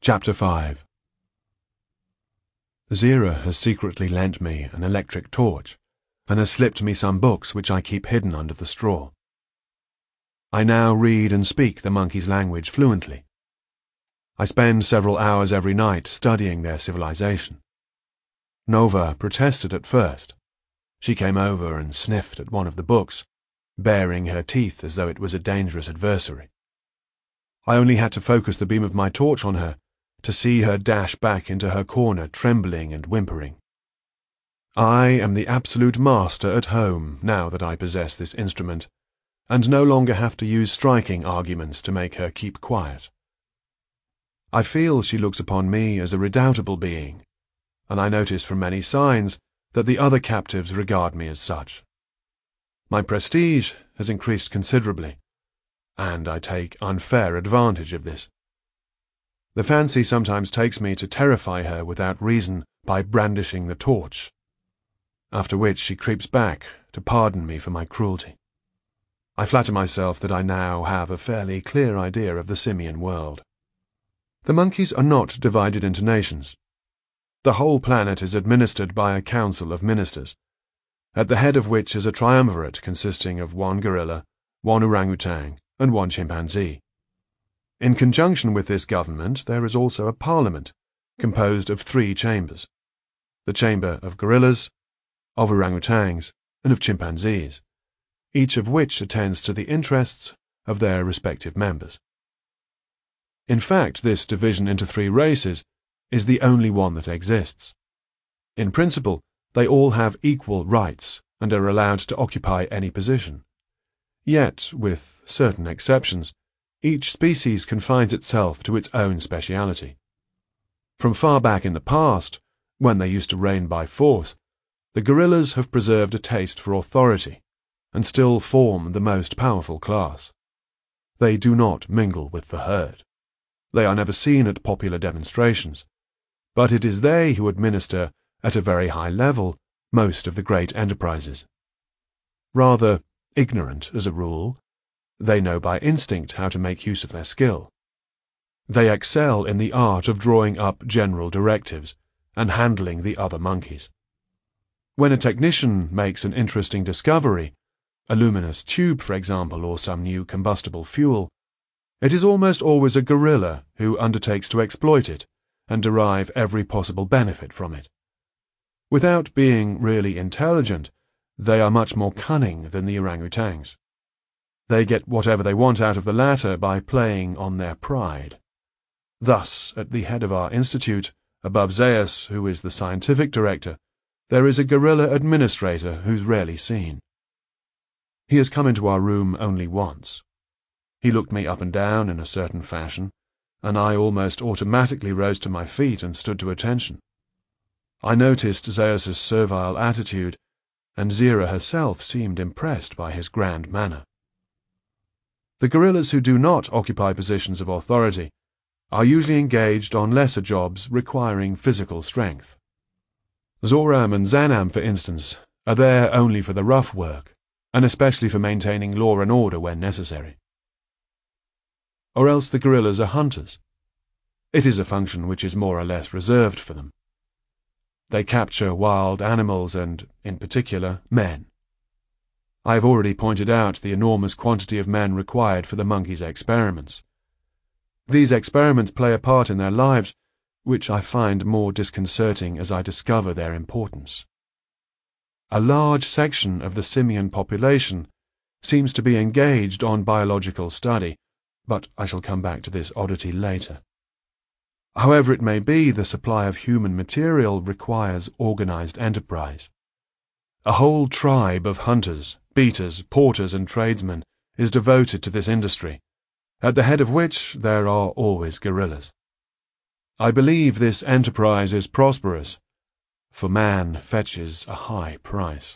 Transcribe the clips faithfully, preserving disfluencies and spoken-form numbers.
Chapter five. Zira has secretly lent me an electric torch and has slipped me some books which I keep hidden under the straw. I now read and speak the monkeys' language fluently. I spend several hours every night studying their civilization. Nova protested at first. She came over and sniffed at one of the books, baring her teeth as though it was a dangerous adversary. I only had to focus the beam of my torch on her to see her dash back into her corner, trembling and whimpering. I am the absolute master at home now that I possess this instrument, and no longer have to use striking arguments to make her keep quiet. I feel she looks upon me as a redoubtable being, and I notice from many signs that the other captives regard me as such. My prestige has increased considerably, and I take unfair advantage of this. The fancy sometimes takes me to terrify her without reason by brandishing the torch, after which she creeps back to pardon me for my cruelty. I flatter myself that I now have a fairly clear idea of the simian world. The monkeys are not divided into nations. The whole planet is administered by a council of ministers, at the head of which is a triumvirate consisting of one gorilla, one orangutan, and one chimpanzee. In conjunction with this government, there is also a parliament, composed of three chambers: the chamber of gorillas, of orangutans, and of chimpanzees, each of which attends to the interests of their respective members. In fact, this division into three races is the only one that exists. In principle, they all have equal rights and are allowed to occupy any position. Yet, with certain exceptions, each species confines itself to its own speciality. From far back in the past, when they used to reign by force, the gorillas have preserved a taste for authority and still form the most powerful class. They do not mingle with the herd. They are never seen at popular demonstrations, but it is they who administer, at a very high level, most of the great enterprises. Rather ignorant as a rule, they know by instinct how to make use of their skill. They excel in the art of drawing up general directives and handling the other monkeys. When a technician makes an interesting discovery, a luminous tube, for example, or some new combustible fuel, it is almost always a gorilla who undertakes to exploit it and derive every possible benefit from it. Without being really intelligent, they are much more cunning than the orangutans. They get whatever they want out of the latter by playing on their pride. Thus, at the head of our institute, above Zeus, who is the scientific director, there is a gorilla administrator who's rarely seen. He has come into our room only once. He looked me up and down in a certain fashion, and I almost automatically rose to my feet and stood to attention. I noticed Zeus's servile attitude, and Zira herself seemed impressed by his grand manner. The gorillas who do not occupy positions of authority are usually engaged on lesser jobs requiring physical strength. Zoram and Zanam, for instance, are there only for the rough work, and especially for maintaining law and order when necessary. Or else the gorillas are hunters. It is a function which is more or less reserved for them. They capture wild animals and, in particular, men. I have already pointed out the enormous quantity of men required for the monkeys' experiments. These experiments play a part in their lives which I find more disconcerting as I discover their importance. A large section of the simian population seems to be engaged on biological study, but I shall come back to this oddity later. However it may be, the supply of human material requires organized enterprise. A whole tribe of hunters, beaters, porters, and tradesmen is devoted to this industry, at the head of which there are always gorillas. I believe this enterprise is prosperous, for man fetches a high price.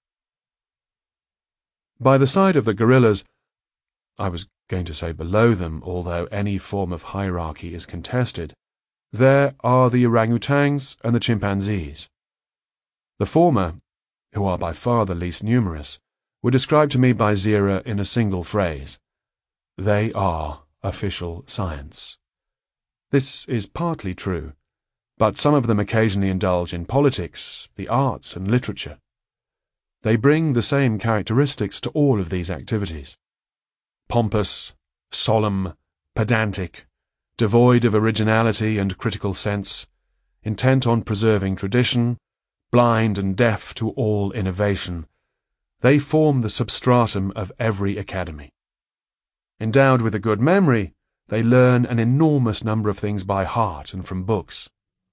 By the side of the gorillas, I was going to say below them, although any form of hierarchy is contested, there are the orangutans and the chimpanzees. The former, who are by far the least numerous, were described to me by Zira in a single phrase: they are official science. This is partly true, but some of them occasionally indulge in politics, the arts, and literature. They bring the same characteristics to all of these activities. Pompous, solemn, pedantic, devoid of originality and critical sense, intent on preserving tradition, blind and deaf to all innovation, they form the substratum of every academy. Endowed with a good memory, they learn an enormous number of things by heart and from books.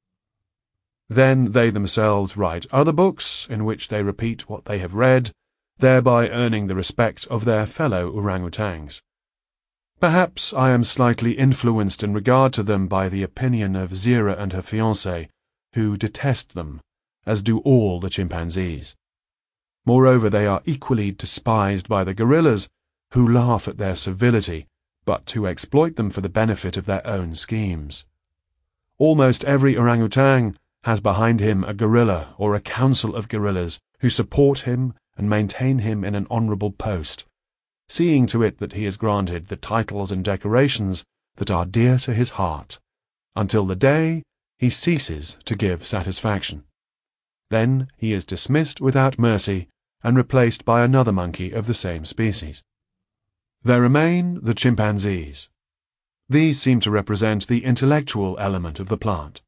Then they themselves write other books in which they repeat what they have read, thereby earning the respect of their fellow orangutans. Perhaps I am slightly influenced in regard to them by the opinion of Zira and her fiancé, who detest them, as do all the chimpanzees. Moreover, they are equally despised by the gorillas, who laugh at their civility, but who exploit them for the benefit of their own schemes. Almost every orangutan has behind him a gorilla or a council of gorillas who support him and maintain him in an honourable post, seeing to it that he is granted the titles and decorations that are dear to his heart, until the day he ceases to give satisfaction. Then he is dismissed without mercy and replaced by another monkey of the same species. There remain the chimpanzees. These seem to represent the intellectual element of the plant.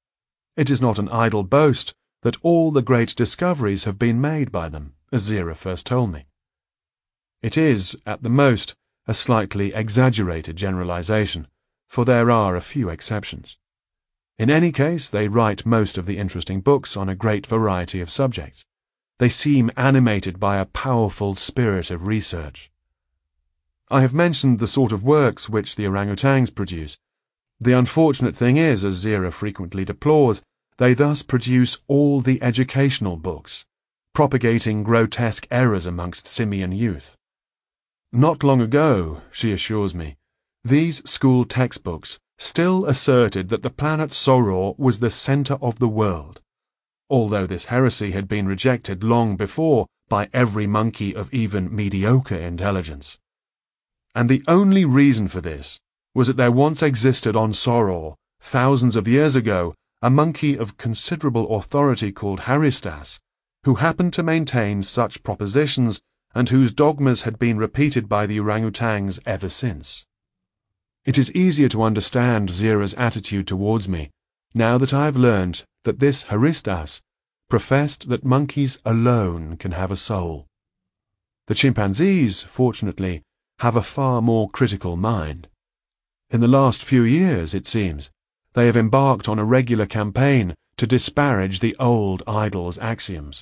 It is not an idle boast that all the great discoveries have been made by them, as Zira first told me. It is, at the most, a slightly exaggerated generalization, for there are a few exceptions. In any case, they write most of the interesting books on a great variety of subjects. They seem animated by a powerful spirit of research. I have mentioned the sort of works which the orangutans produce. The unfortunate thing is, as Zira frequently deplores, they thus produce all the educational books, propagating grotesque errors amongst simian youth. Not long ago, she assures me, these school textbooks still asserted that the planet Soror was the centre of the world, although this heresy had been rejected long before by every monkey of even mediocre intelligence. And the only reason for this was that there once existed on Soror, thousands of years ago, a monkey of considerable authority called Haristas, who happened to maintain such propositions and whose dogmas had been repeated by the orangutans ever since. It is easier to understand Zira's attitude towards me, now that I have learned that this Haristas professed that monkeys alone can have a soul. The chimpanzees, fortunately, have a far more critical mind. In the last few years, it seems, they have embarked on a regular campaign to disparage the old idol's axioms.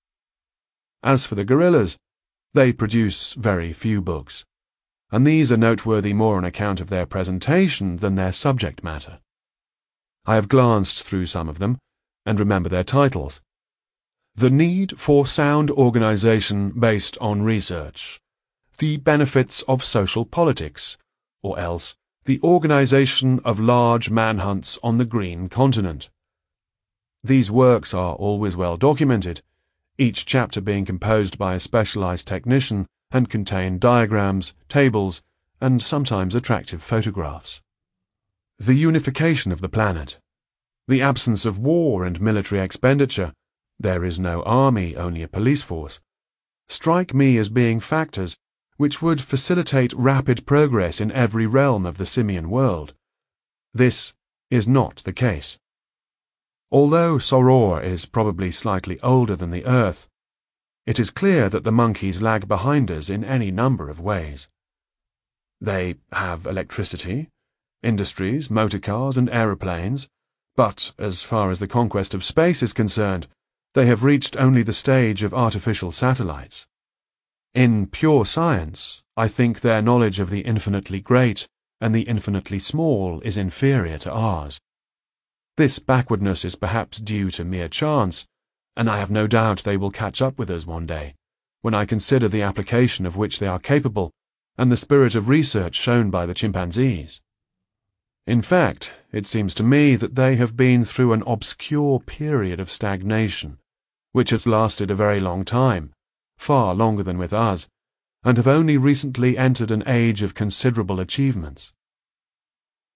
As for the gorillas, they produce very few books, and these are noteworthy more on account of their presentation than their subject matter. I have glanced through some of them, and remember their titles. The Need for Sound Organization Based on Research, The Benefits of Social Politics, or else The Organization of Large Manhunts on the Green Continent. These works are always well documented, each chapter being composed by a specialized technician and contain diagrams, tables, and sometimes attractive photographs. The unification of the planet, the absence of war and military expenditure, there is no army, only a police force, strike me as being factors which would facilitate rapid progress in every realm of the simian world. This is not the case. Although Soror is probably slightly older than the Earth, it is clear that the monkeys lag behind us in any number of ways. They have electricity, industries, motor cars, and aeroplanes, but as far as the conquest of space is concerned, they have reached only the stage of artificial satellites. In pure science, I think their knowledge of the infinitely great and the infinitely small is inferior to ours. This backwardness is perhaps due to mere chance, and I have no doubt they will catch up with us one day, when I consider the application of which they are capable and the spirit of research shown by the chimpanzees. In fact, it seems to me that they have been through an obscure period of stagnation, which has lasted a very long time, far longer than with us, and have only recently entered an age of considerable achievements.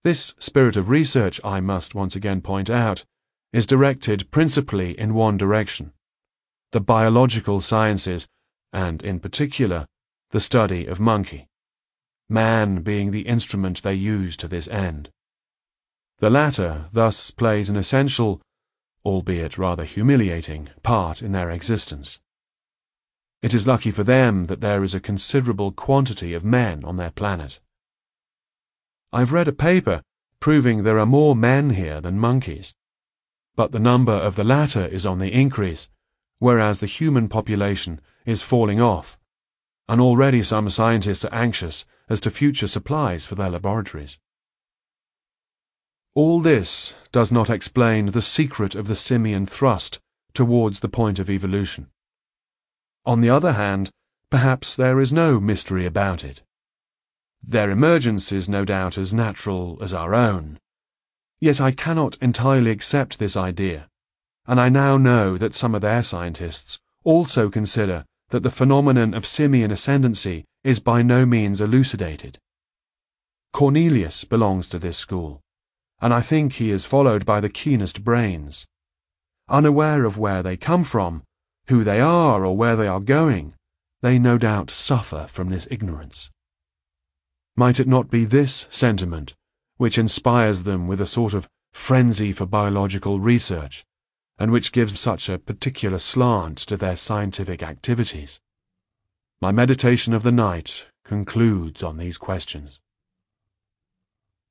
This spirit of research, I must once again point out, is directed principally in one direction: the biological sciences, and in particular, the study of monkey, man being the instrument they use to this end. The latter thus plays an essential, albeit rather humiliating, part in their existence. It is lucky for them that there is a considerable quantity of men on their planet. I've read a paper proving there are more men here than monkeys, but the number of the latter is on the increase, whereas the human population is falling off, and already some scientists are anxious as to future supplies for their laboratories. All this does not explain the secret of the simian thrust towards the point of evolution. On the other hand, perhaps there is no mystery about it. Their emergence is no doubt as natural as our own. Yet I cannot entirely accept this idea, and I now know that some of their scientists also consider that the phenomenon of simian ascendancy is by no means elucidated. Cornelius belongs to this school, and I think he is followed by the keenest brains. Unaware of where they come from, who they are, or where they are going, they no doubt suffer from this ignorance. Might it not be this sentiment which inspires them with a sort of frenzy for biological research, and which gives such a particular slant to their scientific activities? My meditation of the night concludes on these questions.